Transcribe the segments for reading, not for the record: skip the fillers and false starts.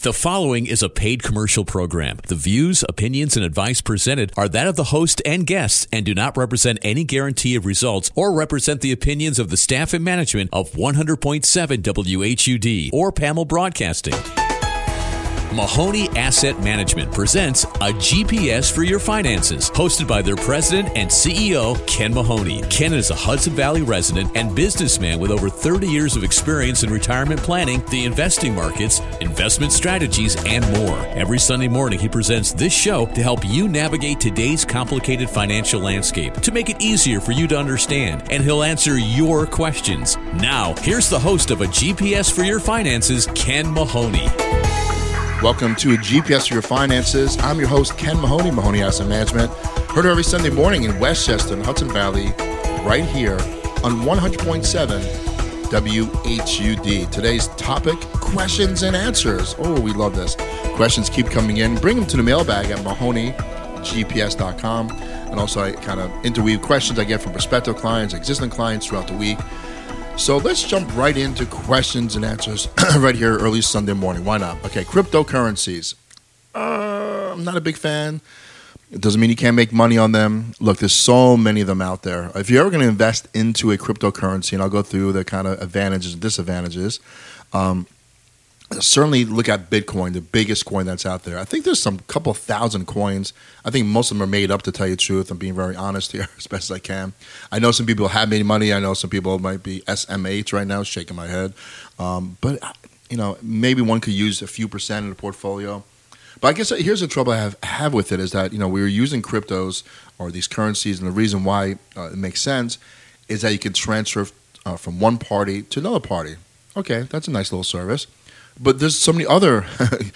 The following is a paid commercial program. The views, opinions, and advice presented are that of the host and guests and do not represent any guarantee of results or represent the opinions of the staff and management of 100.7 WHUD or PAML Broadcasting. Mahoney Asset Management presents A GPS for Your Finances, hosted by their president and CEO, Ken Mahoney. Ken is a Hudson Valley resident and businessman with over 30 years of experience in retirement planning, the investing markets, investment strategies, and more. Every Sunday morning, he presents this show to help you navigate today's complicated financial landscape, to make it easier for you to understand, and he'll answer your questions. Now, here's the host of A GPS for Your Finances, Ken Mahoney. Welcome to A GPS for Your Finances. I'm your host, Ken Mahoney, Mahoney Asset Management. Heard every Sunday morning in Westchester, Hudson Valley, right here on 100.7 WHUD. Today's topic, questions and answers. Oh, we love this. Questions keep coming in. Bring them to the mailbag at MahoneyGPS.com. And also, I kind of interweave questions I get from prospective clients, existing clients throughout the week. So let's jump right into questions and answers right here early Sunday morning. Why not? Okay, cryptocurrencies. I'm not a big fan. It doesn't mean you can't make money on them. Look, there's so many of them out there. If you're ever going to invest into a cryptocurrency, and I'll go through the kind of advantages and disadvantages, certainly look at Bitcoin, the biggest coin that's out there. I think there's some couple thousand coins. I think most of them are made up, to tell you the truth. I'm being very honest here as best as I can. I know some people have made money. I know some people might be SMH right now, shaking my head. But, you know, maybe one could use a few percent in the portfolio. But I guess here's the trouble I have with it is that, you know, we were using cryptos or these currencies, and the reason why it makes sense is that you can transfer from one party to another party. Okay, that's a nice little service. But there's so many other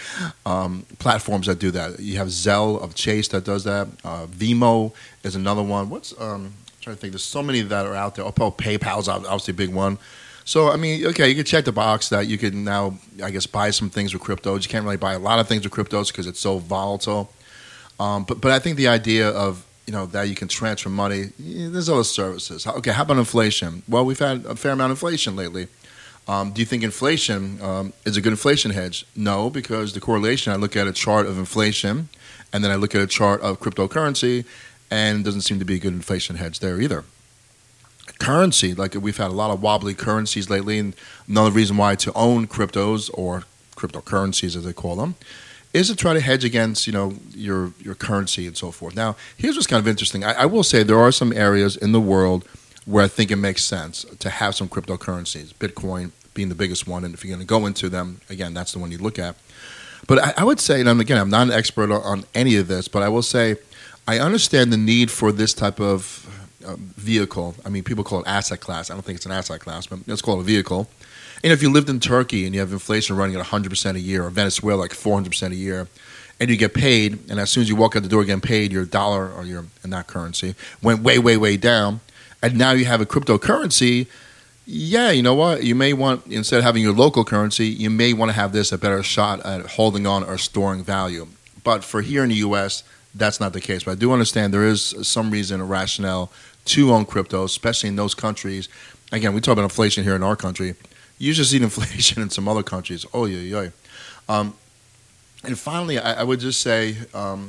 platforms that do that. You have Zelle of Chase that does that. Vimo is another one. I'm trying to think. There's so many that are out there. Oh, PayPal's obviously a big one. So, I mean, okay, you can check the box that you can now, I guess, buy some things with cryptos. You can't really buy a lot of things with cryptos because it's so volatile. But I think the idea of, you know, that you can transfer money, there's other services. Okay, how about inflation? Well, we've had a fair amount of inflation lately. Do you think inflation is a good inflation hedge? No, because the correlation, I look at a chart of inflation, and then I look at a chart of cryptocurrency, and it doesn't seem to be a good inflation hedge there either. Currency, like we've had a lot of wobbly currencies lately, and another reason why to own cryptos, or cryptocurrencies as they call them, is to try to hedge against, you know, your currency and so forth. Now, here's what's kind of interesting. I will say there are some areas in the world where I think it makes sense to have some cryptocurrencies, Bitcoin being the biggest one. And if you're going to go into them, again, that's the one you look at. But I would say, and again, I'm not an expert on any of this, but I will say I understand the need for this type of vehicle. I mean, people call it asset class. I don't think it's an asset class, but let's call it a vehicle. And if you lived in Turkey and you have inflation running at 100% a year, or Venezuela like 400% a year, and you get paid, and as soon as you walk out the door getting paid, your dollar or your, in that currency, went way, way, way down, and now you have a cryptocurrency, yeah, you know what? You may want, instead of having your local currency, you may want to have this a better shot at holding on or storing value. But for here in the U.S., that's not the case. But I do understand there is some reason, a rationale to own crypto, especially in those countries. Again, we talk about inflation here in our country. You just see inflation in some other countries. Oh, yeah. And finally, I would just say,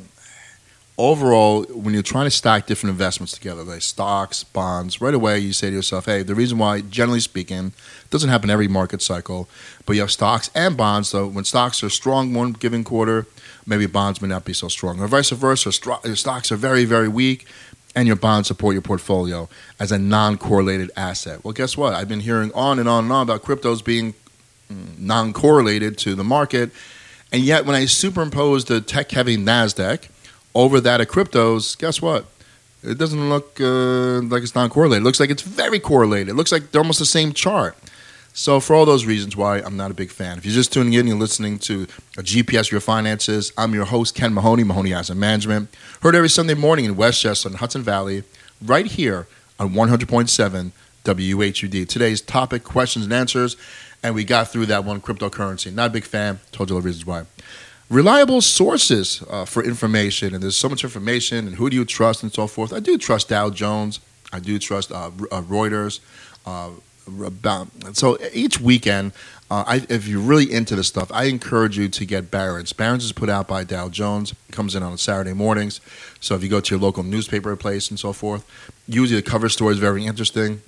overall, when you're trying to stack different investments together, like stocks, bonds, right away you say to yourself, hey, the reason why, generally speaking, it doesn't happen every market cycle, but you have stocks and bonds. So when stocks are strong one given quarter, maybe bonds may not be so strong. Or vice versa, your stocks are very, very weak, and your bonds support your portfolio as a non-correlated asset. Well, guess what? I've been hearing on and on and on about cryptos being non-correlated to the market, and yet when I superimpose the tech-heavy NASDAQ over that of cryptos, guess what? It doesn't look like it's non-correlated. It looks like it's very correlated. It looks like they're almost the same chart. So for all those reasons why I'm not a big fan. If you're just tuning in and you're listening to A GPS for Your Finances, I'm your host, Ken Mahoney, Mahoney Asset Management. Heard every Sunday morning in Westchester and Hudson Valley, right here on 100.7 WHUD. Today's topic, questions and answers, and we got through that one, cryptocurrency. Not a big fan. Told you all the reasons why. Reliable sources for information, and there's so much information, and who do you trust and so forth. I do trust Dow Jones. I do trust Reuters, So each weekend, if you're really into this stuff, I encourage you to get Barron's. Barron's is put out by Dow Jones. It comes in on Saturday mornings. So if you go to your local newspaper place and so forth, usually the cover story is very interesting.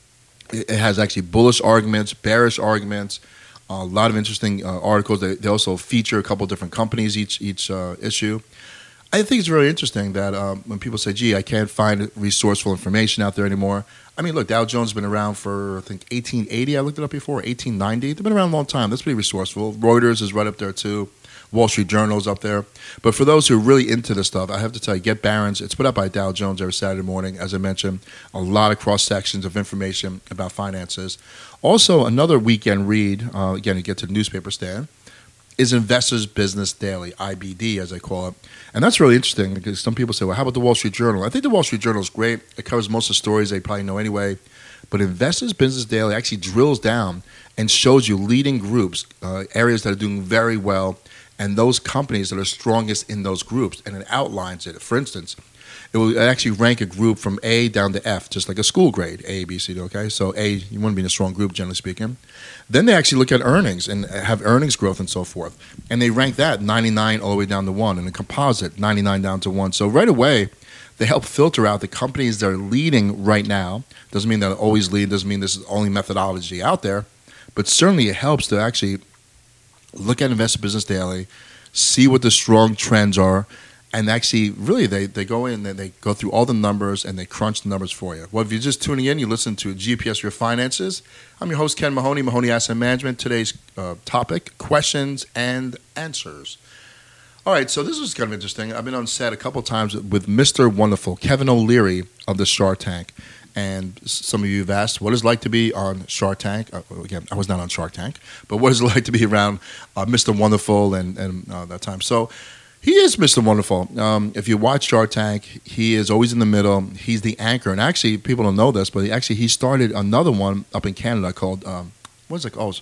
It has actually bullish arguments, bearish arguments, a lot of interesting articles. They also feature a couple of different companies each issue. I think it's really interesting that when people say, gee, I can't find resourceful information out there anymore. I mean, look, Dow Jones has been around for, I think, 1880. I looked it up before, 1890. They've been around a long time. That's pretty resourceful. Reuters is right up there, too. Wall Street Journal is up there. But for those who are really into this stuff, I have to tell you, get Barron's. It's put out by Dow Jones every Saturday morning. As I mentioned, a lot of cross-sections of information about finances. Also, another weekend read, again, you get to the newspaper stand, is Investors Business Daily, IBD as I call it. And that's really interesting because some people say, well, how about the Wall Street Journal? I think the Wall Street Journal is great. It covers most of the stories they probably know anyway. But Investors Business Daily actually drills down and shows you leading groups, areas that are doing very well, and those companies that are strongest in those groups. And it outlines it. For instance, it will actually rank a group from A down to F, just like a school grade, A, B, C, D, okay? So A, you want to be in a strong group, generally speaking. Then they actually look at earnings and have earnings growth and so forth. And they rank that 99 all the way down to 1, and a composite 99 down to 1. So right away, they help filter out the companies that are leading right now. Doesn't mean they'll always lead, doesn't mean this is the only methodology out there, but certainly it helps to actually look at Investor Business Daily, see what the strong trends are, and actually, really, they go in and they go through all the numbers and they crunch the numbers for you. Well, if you're just tuning in, you listen to GPS Your Finances. I'm your host, Ken Mahoney, Mahoney Asset Management. Today's topic, questions and answers. All right, so this is kind of interesting. I've been on set a couple times with Mr. Wonderful, Kevin O'Leary of the Shark Tank. And some of you have asked, what is it like to be on Shark Tank? Again, I was not on Shark Tank, but what is it like to be around Mr. Wonderful and that time? So he is Mr. Wonderful. If you watch Shark Tank, he is always in the middle. He's the anchor. And actually, people don't know this, but he started another one up in Canada called, what is it called?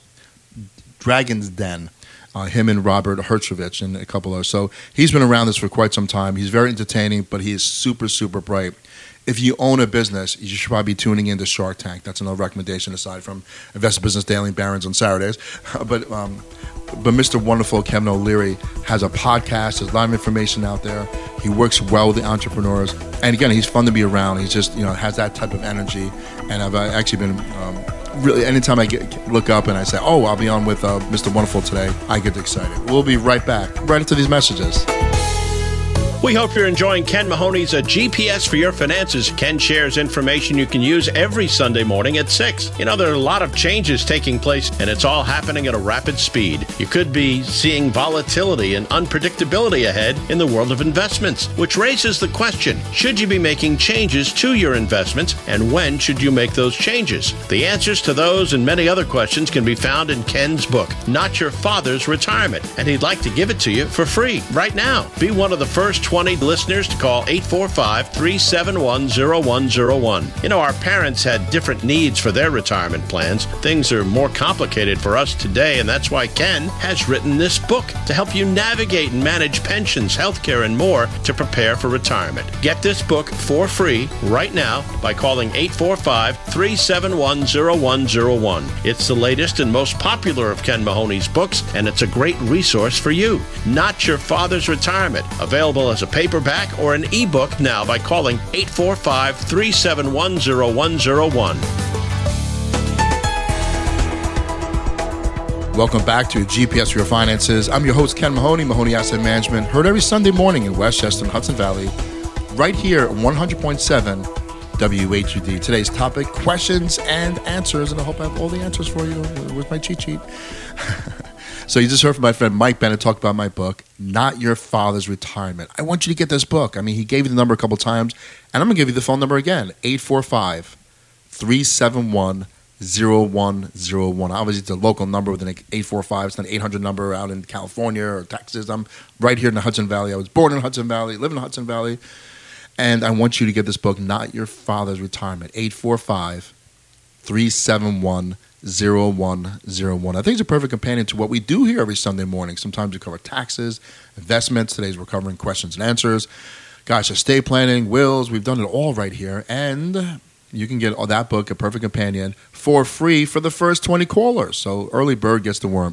Dragon's Den. Him and Robert Herjavec and a couple others. So he's been around this for quite some time. He's very entertaining, but he is super, super bright. If you own a business, you should probably be tuning into Shark Tank. That's another recommendation aside from Investor Business Daily and Barron's on Saturdays. But Mr. Wonderful, Kevin O'Leary, has a podcast. There's a lot of information out there. He works well with the entrepreneurs. And again, he's fun to be around. He's just, has that type of energy. And I've actually been really, anytime I look up and I say, oh, I'll be on with Mr. Wonderful today, I get excited. We'll be right back, right into these messages. We hope you're enjoying Ken Mahoney's GPS for Your Finances. Ken shares information you can use every Sunday morning at 6. There are a lot of changes taking place, and it's all happening at a rapid speed. You could be seeing volatility and unpredictability ahead in the world of investments, which raises the question, should you be making changes to your investments, and when should you make those changes? The answers to those and many other questions can be found in Ken's book, Not Your Father's Retirement, and he'd like to give it to you for free right now. Be one of the first 20 listeners to call 845-371-0101. Our parents had different needs for their retirement plans. Things are more complicated for us today, and that's why Ken has written this book to help you navigate and manage pensions, healthcare, and more to prepare for retirement. Get this book for free right now by calling 845-371-0101. It's the latest and most popular of Ken Mahoney's books, and it's a great resource for you. Not Your Father's Retirement, available as a paperback or an ebook now by calling 845-371-0101. Welcome back to GPS for Your Finances. I'm your host, Ken Mahoney, Mahoney Asset Management, heard every Sunday morning in Westchester and Hudson Valley, right here at 100.7 WHUD. Today's topic, questions and answers, and I hope I have all the answers for you with my cheat sheet. So you just heard from my friend Mike Bennett talk about my book, Not Your Father's Retirement. I want you to get this book. He gave you the number a couple times, and I'm going to give you the phone number again, 845-371-0101. Obviously, it's a local number with an 845. It's not an 800 number out in California or Texas. I'm right here in the Hudson Valley. I was born in Hudson Valley, live in the Hudson Valley, and I want you to get this book, Not Your Father's Retirement, 845-371-0101. I think it's a perfect companion to what we do here every Sunday morning. Sometimes we cover taxes, investments. Today's we're covering questions and answers. Gosh, estate planning, wills. We've done it all right here. And you can get that book, A Perfect Companion, for free for the first 20 callers. So early bird gets the worm.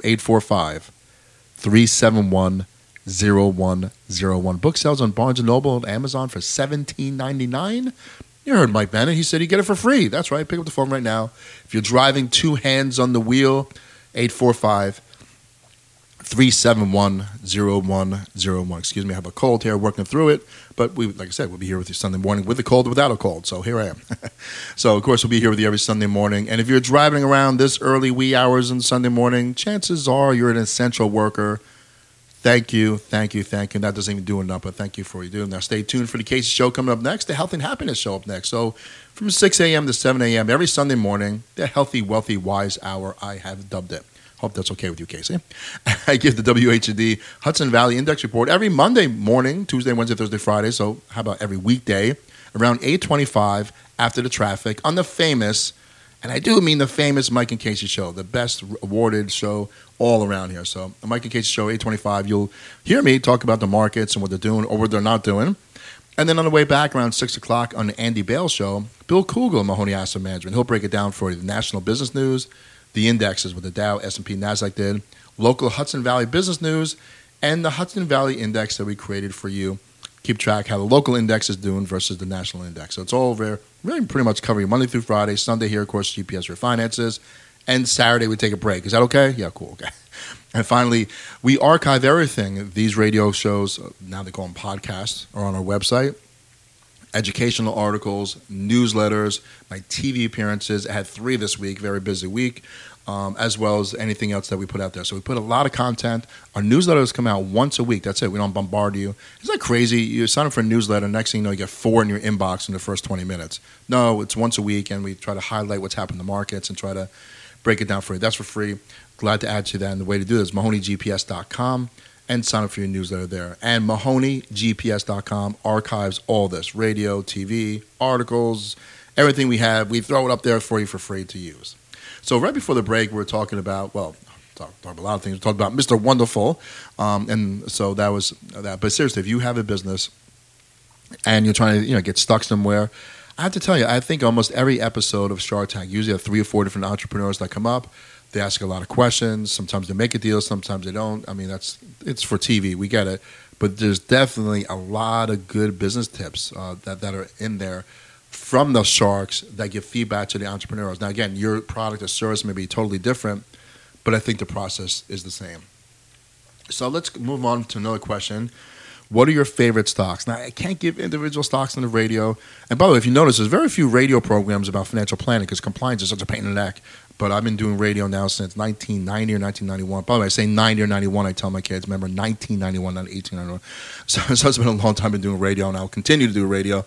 845-371-0101. Book sells on Barnes & Noble and Amazon for $17.99. You heard Mike Bennett. He said he'd get it for free. That's right. Pick up the phone right now. If you're driving, 2 hands on the wheel, 845-371-0101. Excuse me, I have a cold here, working through it. But like I said, we'll be here with you Sunday morning with a cold or without a cold. So here I am. So, of course, we'll be here with you every Sunday morning. And if you're driving around this early wee hours on Sunday morning, chances are you're an essential worker. Thank you. That doesn't even do enough, but thank you for what you do. Now, stay tuned for the Casey Show coming up next, the Health and Happiness Show up next. So from 6 a.m. to 7 a.m. every Sunday morning, the Healthy, Wealthy, Wise Hour, I have dubbed it. Hope that's okay with you, Casey. I give the WHD Hudson Valley Index Report every Monday morning, Tuesday, Wednesday, Thursday, Friday. So how about every weekday around 8:25 after the traffic on the famous, and I do mean the famous Mike and Casey Show, the best awarded show all around here. So the Mike and Casey Show, 8:25, you'll hear me talk about the markets and what they're doing or what they're not doing. And then on the way back around 6 o'clock on the Andy Bale Show, Bill Kugel, Mahoney Asset Management. He'll break it down for you, the national business news, the indexes, what the Dow, S&P, NASDAQ did, local Hudson Valley business news, and the Hudson Valley Index that we created for you. Keep track how the local index is doing versus the national index. So it's all over, really pretty much covering Monday through Friday. Sunday here, of course, GPS for finances. And Saturday we take a break. Is that okay? Yeah, cool, okay. And finally, we archive everything. These radio shows, now they call them podcasts, are on our website. Educational articles, newsletters, my TV appearances. I had 3 this week, very busy week, as well as anything else that we put out there. So we put a lot of content. Our newsletters come out once a week. That's it. We don't bombard you. Isn't that crazy? You sign up for a newsletter, next thing you know, you get 4 in your inbox in the first 20 minutes. No, it's once a week, and we try to highlight what's happened in the markets and try to break it down for you. That's for free. Glad to add to that. And the way to do this is MahoneyGPS.com. And sign up for your newsletter there. And MahoneyGPS.com archives all this, radio, TV, articles, everything we have. We throw it up there for you for free to use. So right before the break, we were talking about, talk about a lot of things. We talked about Mr. Wonderful. And so that was that. But seriously, if you have a business and you're trying to get stuck somewhere, I have to tell you, I think almost every episode of Shark Tank, usually have 3 or 4 different entrepreneurs that come up. They ask a lot of questions. Sometimes they make a deal. Sometimes they don't. I mean, it's for TV. We get it. But there's definitely a lot of good business tips that are in there from the sharks that give feedback to the entrepreneurs. Now, again, your product or service may be totally different, but I think the process is the same. So let's move on to another question. What are your favorite stocks? Now, I can't give individual stocks on the radio. And by the way, if you notice, there's very few radio programs about financial planning because compliance is such a pain in the neck. But I've been doing radio now since 1990 or 1991. By the way, I say 90 or 91, I tell my kids. Remember, 1991, not 1891. So it's been a long time been doing radio, and I'll continue to do radio.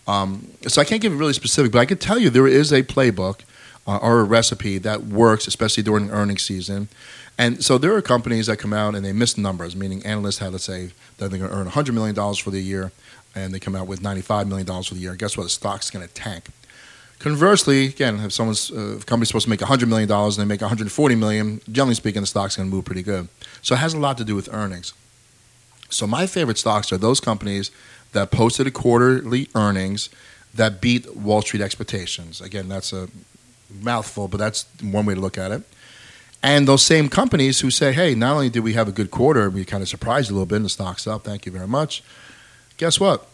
So I can't give it really specific, but I can tell you there is a playbook or a recipe that works, especially during earnings season. And so there are companies that come out and they miss numbers, meaning analysts had, let's say, that they're going to earn $100 million for the year, and they come out with $95 million for the year. Guess what? The stock's going to tank. Conversely, again, if a company's supposed to make $100 million and they make $140 million, generally speaking, the stock's going to move pretty good. So it has a lot to do with earnings. So my favorite stocks are those companies that posted a quarterly earnings that beat Wall Street expectations. Again, that's a mouthful, but that's one way to look at it. And those same companies who say, hey, not only did we have a good quarter, we kind of surprised you a little bit and the stock's up, thank you very much. Guess what?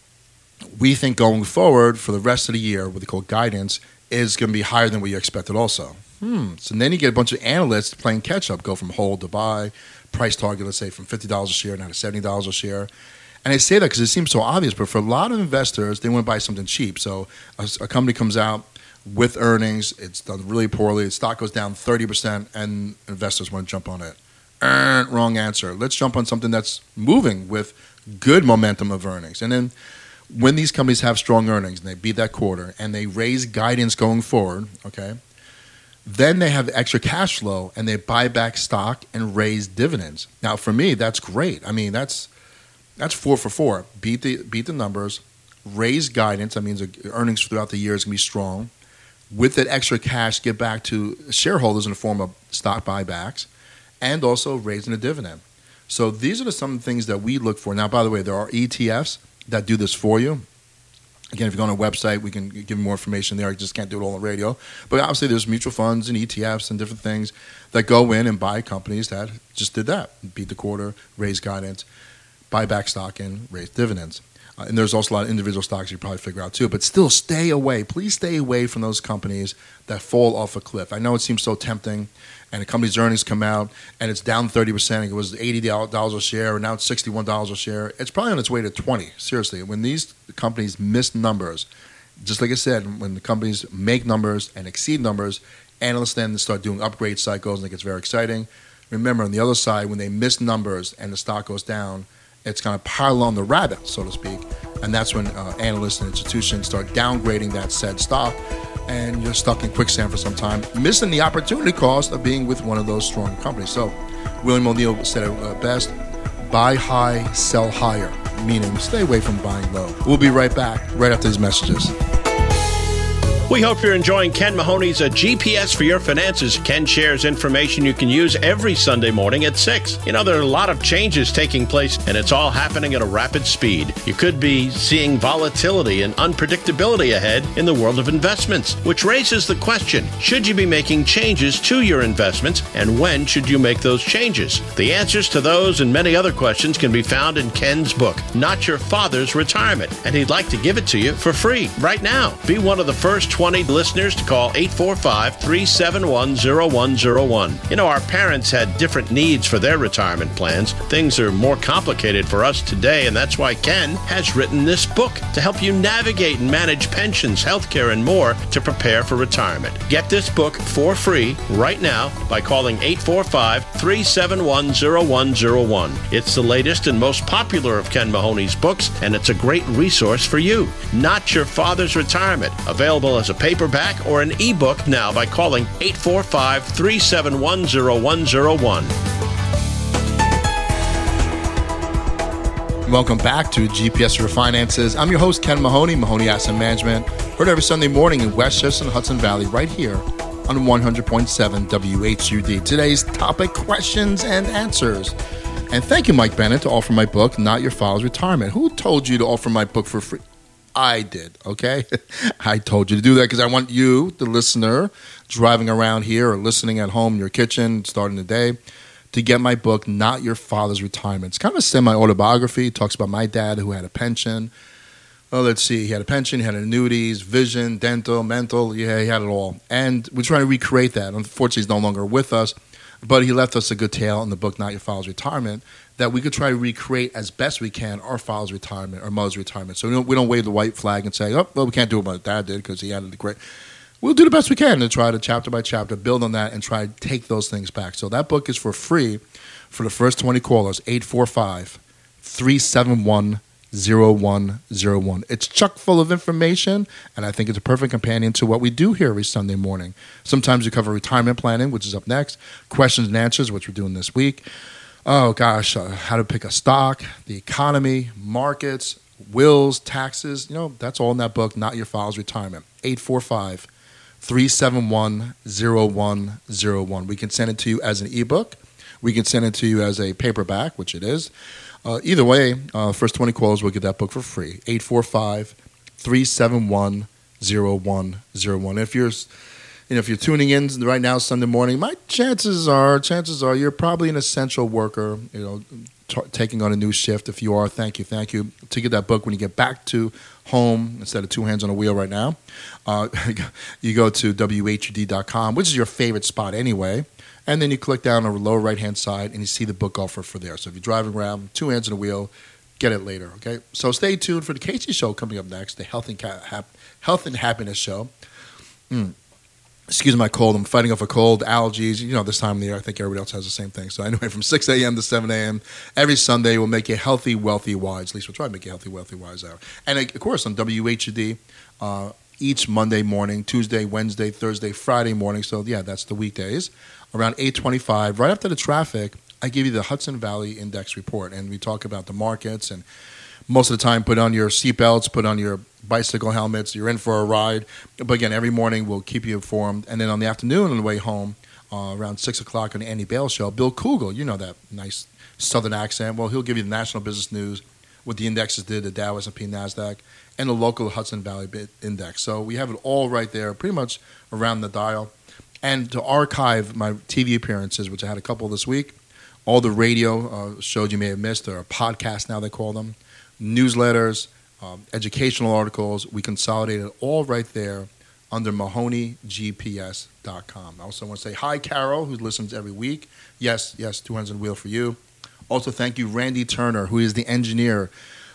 We think going forward for the rest of the year, what they call guidance, is going to be higher than what you expected also. So then you get a bunch of analysts playing catch-up, go from hold to buy, price target, let's say, from $50 a share now to $70 a share. And I say that because it seems so obvious, but for a lot of investors, they want to buy something cheap. So a company comes out with earnings, it's done really poorly, the stock goes down 30%, and investors want to jump on it. Wrong answer. Let's jump on something that's moving with good momentum of earnings. And then when these companies have strong earnings and they beat that quarter and they raise guidance going forward, okay, then they have extra cash flow and they buy back stock and raise dividends. Now, for me, that's great. I mean, that's 4 for 4. Beat the numbers, raise guidance. That means earnings throughout the year is going to be strong. With that extra cash, get back to shareholders in the form of stock buybacks and also raising a dividend. So these are some things that we look for. Now, by the way, there are ETFs that do this for you. Again, if you go on our website, we can give you more information there. I just can't do it all on the radio. But obviously, there's mutual funds and ETFs and different things that go in and buy companies that just did that. Beat the quarter, raise guidance, buy back stock, and raise dividends. And there's also a lot of individual stocks you probably figure out too. But still, stay away. Please stay away from those companies that fall off a cliff. I know it seems so tempting, and the company's earnings come out, and it's down 30%. It was $80 a share, and now it's $61 a share. It's probably on its way to $20. Seriously, when these companies miss numbers, just like I said, when the companies make numbers and exceed numbers, analysts then start doing upgrade cycles, and it gets very exciting. Remember, on the other side, when they miss numbers and the stock goes down, it's going to pile on the rabbit, so to speak, and that's when analysts and institutions start downgrading that said stock, and you're stuck in quicksand for some time, missing the opportunity cost of being with one of those strong companies. So William O'Neill said it best, buy high, sell higher, meaning stay away from buying low. We'll be right back, right after these messages. We hope you're enjoying Ken Mahoney's GPS for Your Finances. Ken shares information you can use every Sunday morning at 6. You know, there are a lot of changes taking place, and it's all happening at a rapid speed. You could be seeing volatility and unpredictability ahead in the world of investments, which raises the question, should you be making changes to your investments, and when should you make those changes? The answers to those and many other questions can be found in Ken's book, Not Your Father's Retirement, and he'd like to give it to you for free right now. Be one of the first 20 listeners to call 845-371-0101. You know, our parents had different needs for their retirement plans. Things are more complicated for us today, and that's why Ken has written this book to help you navigate and manage pensions, healthcare, and more to prepare for retirement. Get this book for free right now by calling 845-371-0101. It's the latest and most popular of Ken Mahoney's books, and it's a great resource for you. Not Your Father's Retirement, available as a paperback or an ebook now by calling 845-371-0101. Welcome back to GPS for Your Finances. I'm your host, Ken Mahoney, Mahoney Asset Management. Heard every Sunday morning in Westchester and Hudson Valley, right here on 100.7 WHUD. Today's topic, questions and answers. And thank you, Mike Bennett, to offer my book, Not Your Father's Retirement. Who told you to offer my book for free? I did, okay? I told you to do that because I want you, the listener, driving around here or listening at home in your kitchen, starting the day, to get my book, Not Your Father's Retirement. It's kind of a semi-autobiography. It talks about my dad who had a pension. Well, let's see. He had a pension, he had annuities, vision, dental, mental. Yeah, he had it all. And we're trying to recreate that. Unfortunately, he's no longer with us. But he left us a good tale in the book, Not Your Father's Retirement, that we could try to recreate as best we can our father's retirement, our mother's retirement. So we don't wave the white flag and say, oh, well, we can't do what my dad did because he had it great. We'll do the best we can and try to, chapter by chapter, build on that and try to take those things back. So that book is for free for the first 20 callers, 845-371-0101. It's chock full of information, and I think it's a perfect companion to what we do here every Sunday morning. Sometimes we cover retirement planning, which is up next, questions and answers, which we're doing this week. Oh, gosh, how to pick a stock, the economy, markets, wills, taxes. You know, that's all in that book, Not Your Father's Retirement. 845-371-0101. We can send it to you as an ebook. We can send it to you as a paperback, which it is. Either way, first 20 calls will get that book for free. 845-371-0101. If you're tuning in right now Sunday morning, my chances are you're probably an essential worker, taking on a new shift. If you are, thank you. To get that book when you get back to home instead of two hands on a wheel right now, you go to WHUD.com, which is your favorite spot anyway, and then you click down on the lower right-hand side and you see the book offer for there. So if you're driving around, two hands on a wheel, get it later, okay? So stay tuned for the Casey Show coming up next, the Health and Happiness Show. Excuse my cold. I'm fighting off a cold, allergies. This time of the year, I think everybody else has the same thing. So anyway, from 6 a.m. to 7 a.m. every Sunday, we'll make you healthy, wealthy, wise. At least we'll try to make you healthy, wealthy, wise hour. And, of course, on WHUD, each Monday morning, Tuesday, Wednesday, Thursday, Friday morning. So, yeah, that's the weekdays. Around 8:25, right after the traffic, I give you the Hudson Valley Index Report. And we talk about the markets and most of the time, put on your seatbelts, put on your bicycle helmets. You're in for a ride. But again, every morning we'll keep you informed. And then on the afternoon on the way home, around 6 o'clock on the Andy Bale Show, Bill Kugel, that nice southern accent. Well, he'll give you the national business news what the indexes did, the Dow, S&P, NASDAQ, and the local Hudson Valley Index. So we have it all right there, pretty much around the dial. And to archive my TV appearances, which I had a couple this week, all the radio shows you may have missed, or podcasts now they call them, newsletters, educational articles, we consolidated all right there under MahoneyGPS.com. I also want to say hi, Carol, who listens every week. Yes, 2 hands on the wheel for you. Also, thank you, Randy Turner, who is the engineer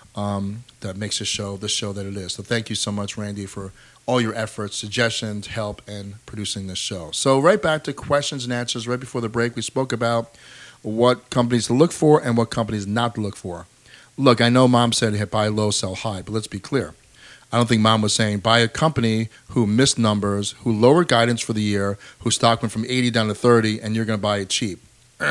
that makes the show that it is. So thank you so much, Randy, for all your efforts, suggestions, help, and producing this show. So right back to questions and answers. Right before the break, we spoke about what companies to look for and what companies not to look for. Look, I know Mom said buy low, sell high, but let's be clear. I don't think Mom was saying buy a company who missed numbers, who lowered guidance for the year, whose stock went from 80 down to 30, and you're going to buy it cheap.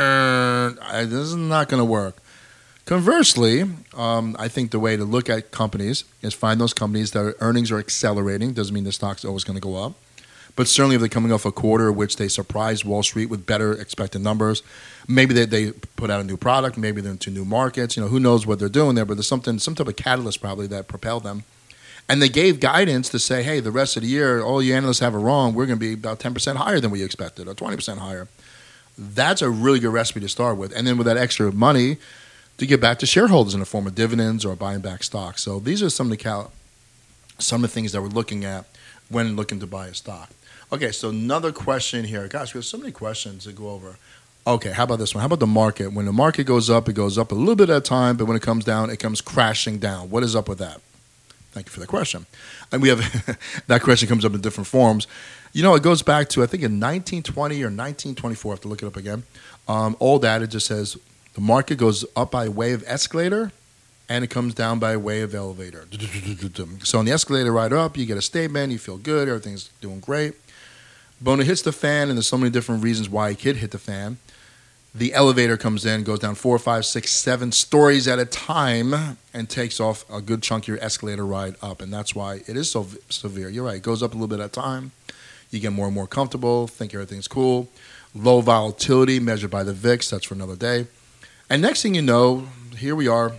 This is not going to work. Conversely, I think the way to look at companies is find those companies that earnings are accelerating. Doesn't mean the stock's always going to go up. But certainly if they're coming off a quarter which they surprised Wall Street with better expected numbers, maybe they put out a new product, maybe they're into new markets. Who knows what they're doing there, but there's some type of catalyst probably that propelled them. And they gave guidance to say, hey, the rest of the year, all you analysts have it wrong. We're going to be about 10% higher than we expected, or 20% higher. That's a really good recipe to start with. And then with that extra money, to get back to shareholders in the form of dividends or buying back stock. So these are some of the things that we're looking at when looking to buy a stock. Okay, so another question here. Gosh, we have so many questions to go over. Okay, how about this one? How about the market? When the market goes up, it goes up a little bit at a time, but when it comes down, it comes crashing down. What is up with that? Thank you for the question. And we have that question comes up in different forms. It goes back to, I think, in 1920 or 1924. I have to look it up again. All that, it just says the market goes up by way of escalator, and it comes down by way of elevator. So on the escalator ride up, you get a statement, you feel good, everything's doing great. But when it hits the fan, and there's so many different reasons why it could hit the fan, the elevator comes in, goes down 4, 5, 6, 7 stories at a time, and takes off a good chunk of your escalator ride up. And that's why it is so severe. You're right. It goes up a little bit at a time. You get more and more comfortable, think everything's cool. Low volatility measured by the VIX. That's for another day. And next thing you know, here we are.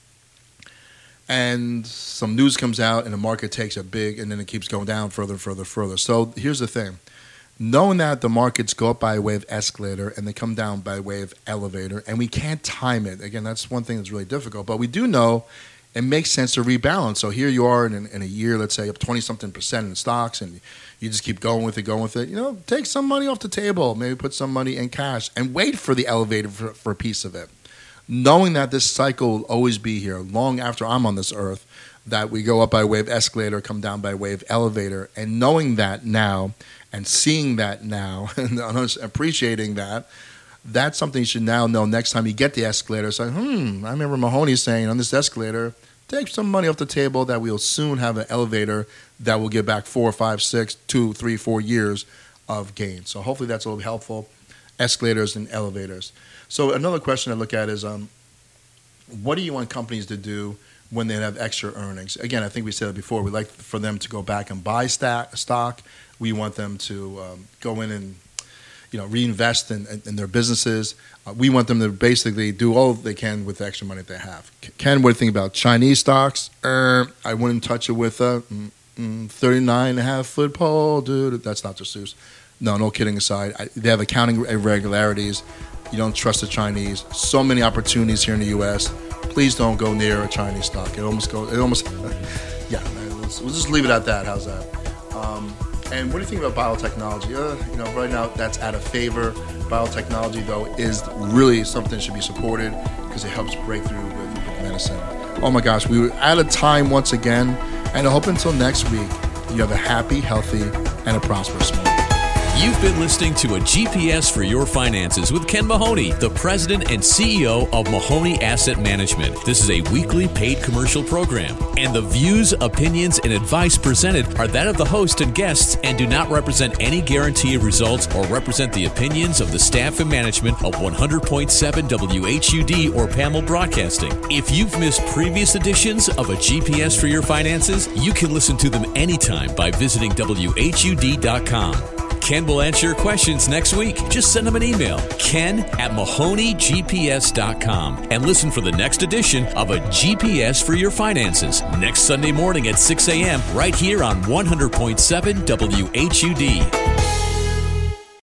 And some news comes out, and the market takes a big, and then it keeps going down further. So here's the thing. Knowing that the markets go up by way of escalator and they come down by way of elevator, and we can't time it. Again, that's one thing that's really difficult. But we do know it makes sense to rebalance. So here you are in a year, let's say, up 20-something% in stocks, and you just keep going with it. Take some money off the table, maybe put some money in cash, and wait for the elevator for a piece of it. Knowing that this cycle will always be here long after I'm on this earth, that we go up by way of escalator, come down by way of elevator, and knowing that now and seeing that now and appreciating that, that's something you should now know next time you get the escalator. Say, I remember Mahoney saying on this escalator, take some money off the table that we'll soon have an elevator that will give back 4, 5, 6, 2, 3, 4 years of gain. So hopefully that's a little helpful, escalators and elevators. So another question I look at is, what do you want companies to do when they have extra earnings? Again, I think we said it before. We like for them to go back and buy stock. We want them to go in and reinvest in their businesses. We want them to basically do all they can with the extra money that they have. Ken, what do you think about Chinese stocks? I wouldn't touch it with a 39.5-foot pole, dude. That's Dr. Seuss. No kidding aside. They have accounting irregularities. You don't trust the Chinese. So many opportunities here in the U.S. Please don't go near a Chinese stock. We'll just leave it at that. How's that? And what do you think about biotechnology? Right now that's out of favor. Biotechnology, though, is really something that should be supported because it helps break through with medicine. Oh my gosh, we were out of time once again. And I hope until next week, you have a happy, healthy, and a prosperous morning. You've been listening to A GPS for Your Finances with Ken Mahoney, the president and CEO of Mahoney Asset Management. This is a weekly paid commercial program, and the views, opinions, and advice presented are that of the host and guests and do not represent any guarantee of results or represent the opinions of the staff and management of 100.7 WHUD or PAML Broadcasting. If you've missed previous editions of A GPS for Your Finances, you can listen to them anytime by visiting WHUD.com. Ken will answer your questions next week. Just send him an email, ken@MahoneyGPS.com, and listen for the next edition of A GPS for Your Finances next Sunday morning at 6 a.m. right here on 100.7 WHUD.